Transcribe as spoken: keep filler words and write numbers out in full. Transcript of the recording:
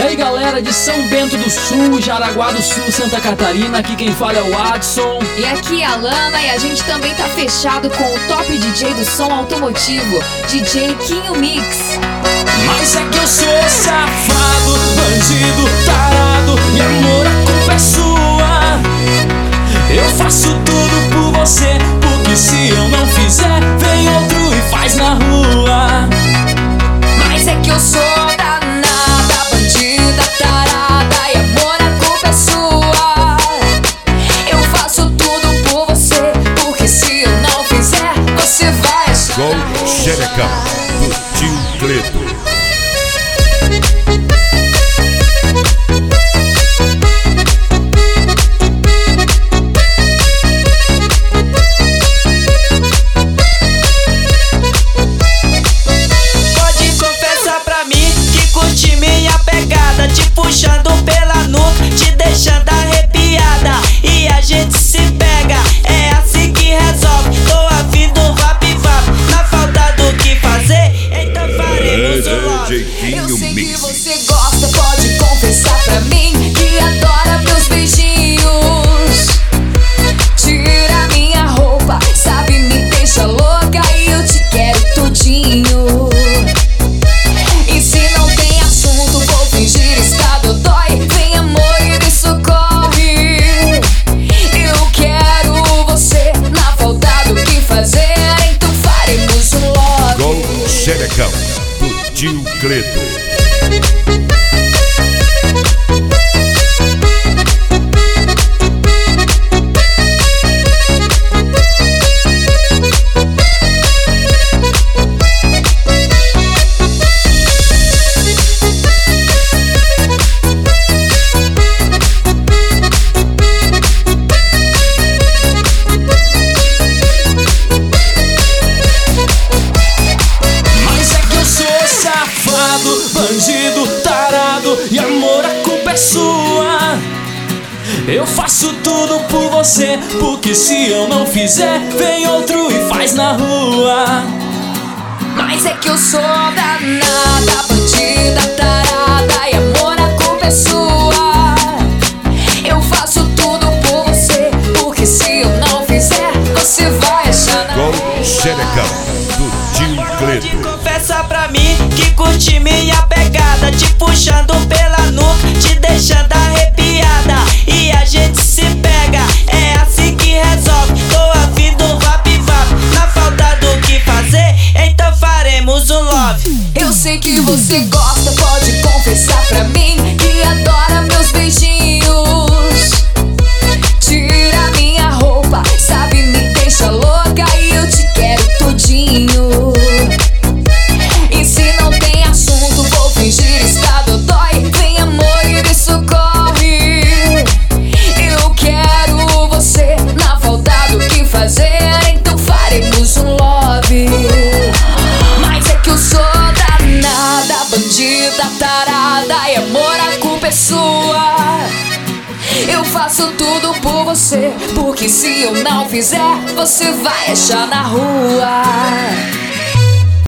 aí galera de São Bento do Sul, Jaraguá do Sul, Santa Catarina, aqui quem fala é o Adson. E aqui é a Lana e a gente também tá fechado com o top D J do som automotivo, D J Quinho Mix. Mas é que eu sou safado, bandido, tarado, e amor, a culpa é sua. Eu faço tudo por você, porque se eu não fizer, vem outro e faz na rua. Mas é que eu sou danada, bandida, tarada, e amor, a culpa é sua. Eu faço tudo por você, porque se eu não fizer, você vai achar. Gol Xerecão, do Tio Cleto. Puxando pela nuca, te deixando arrepiada, e a gente se pega, é assim que resolve. Tô afim do vap-vap, na falta do que fazer, então faremos o love. Eu sei que você gosta, pode confessar pra mim que adora meus beijinhos. Tira minha roupa, sabe, me deixa louca e eu te quero tudinho. E se não tem assunto, vou fingir estar dodói. Vem amor e me socorre. Eu quero você, na falta do que fazer, então faremos um love. Gol Xerecão, do Tio Cleto. Bandido, tarado, e amor, a culpa é sua. Eu faço tudo por você, porque se eu não fizer, vem outro e faz na rua. Mas é que eu sou danada, bandida, tarada, e amor, a culpa é sua. Eu faço tudo por você, porque se eu não fizer, você vai achar na Gol Xerecão, do Tio Cleto. Confessa pra mim que curte minha pegada, te puxando pela nuca, te deixando arrepiada, e a gente se pega, é assim que resolve. Tô afim do vap-vap, na falta do que fazer, então faremos um love. Eu sei que você gosta, pode confessar pra mim que adora meus beijinhos. Tira minha roupa, sabe, me deixa louca e eu te quero tudinho. E se não tem assunto, vou fingir estar dodói. Vem amor e me socorre. Eu quero você, na falta do que fazer, então faremos um love. Mas é que eu sou danada, bandida, tarada, e amor, a culpa é sua. Eu faço tudo por você, porque se eu não fizer, você vai achar na rua.